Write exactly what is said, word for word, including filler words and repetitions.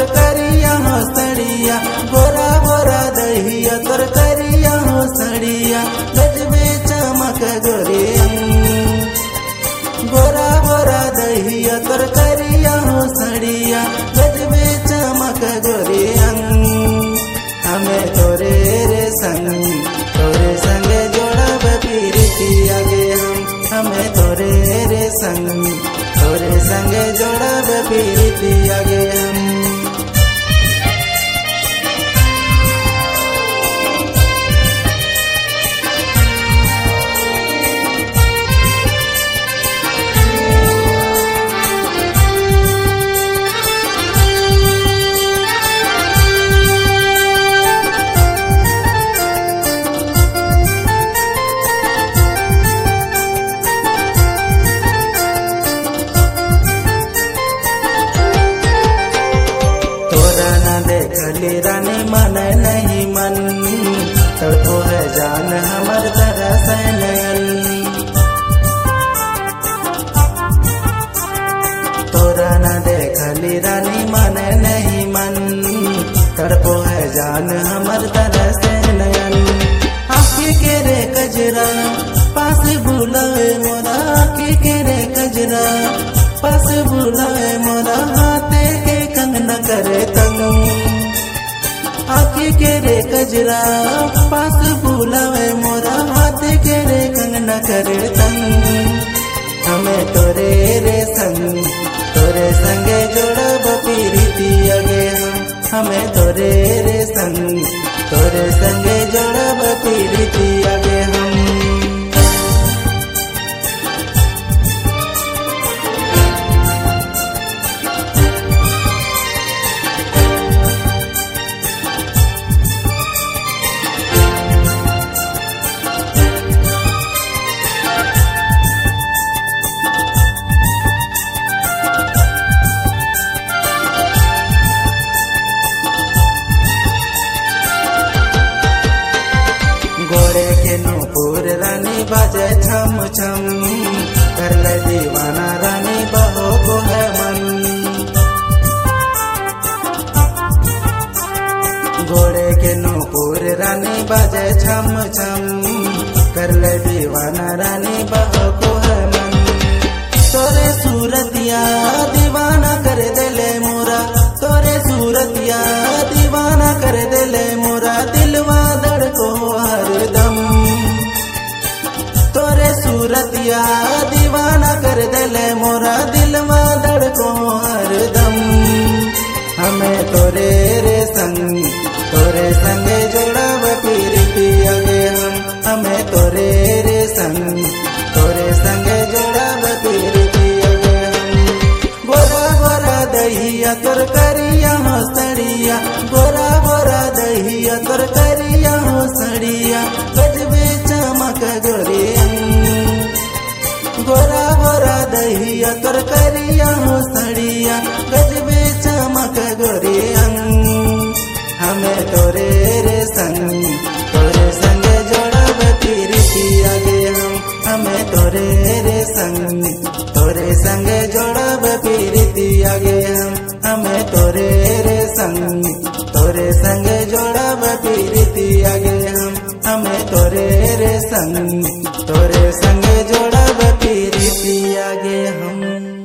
करिया हो सड़िया, गोरा गोरा दहिया तोर करिया हो सड़िया, गजबे चमक गोरे गोरा गोरा दहिया तोर करिया हो सड़िया, गजबे चमक गोरे हमें तोरे रे संग तोरे संग जोड़ब पीरितिया गे हम, हमें तोरे रे संग तोरे संग जोड़ब पीरितिया गे हम। देखली रानी मन नहीं मन तो है जान हमर तरस नयन, तोरा न देखली रानी मन नहीं मन तड़पो है जान हमर तरस नयन। आँखी के रे कजरा पास बुलाए मोरा, आँखी के रे कजरा पास बुलाए मोरा, हाथे के कंगना करे तंग, आँखी के रे कजरा पास बुलावे मोरा, हाथ के रे कंगना करे तंग, हमें तोरे रे संग तोरे संगे जोड़ब पीरितिया गे हम, हमें तोरे रे संग तोरे संगे जोड़ब पीरितिया गे हम। गोरे के नूपुर रानी बाजे छम छम, कर ले दीवाना रानी बहो को है मन, गोरे के नूपुर रानी बाजे छम छम, कर ले दीवाना रानी बहो को है मन। तोरे सूरतिया दीवाना कर देले मोरा, तोरे सूरतिया दीवाना कर देले मोरा, दिलवा धड़को हरदम, तोरे सूरतिया दीवाना कर देले मोरा, दिलवा धड़को हरदम, हमें तोरे रे संग तोरे संगे जोड़ब पीरितिया गे हम, हमें तोरे रे संग तोरे संगे जोड़ब पीरितिया गे हम। गोरा गोरा दहिया तोर करिया हो सड़िया, गोरा गोरा दहिया तोर करिया हो सड़िया, गजबे चमक गोरे गोरा गोरा दहिया तोर करिया हो सड़िया, गजबे चमक गोरे हमें तोरे रे संग तोरे संगे जोड़ब पीरितिया गे हम, हमें तोरे रे संग तोरे संगे जोड़ब पीरितिया गे हम, हमें तोरे रे संग तोरे संगे जोड़ब पीरितिया गे हम, हमें तोरे रे संग तोरे संगे जोड़ब पीरितिया गे हम।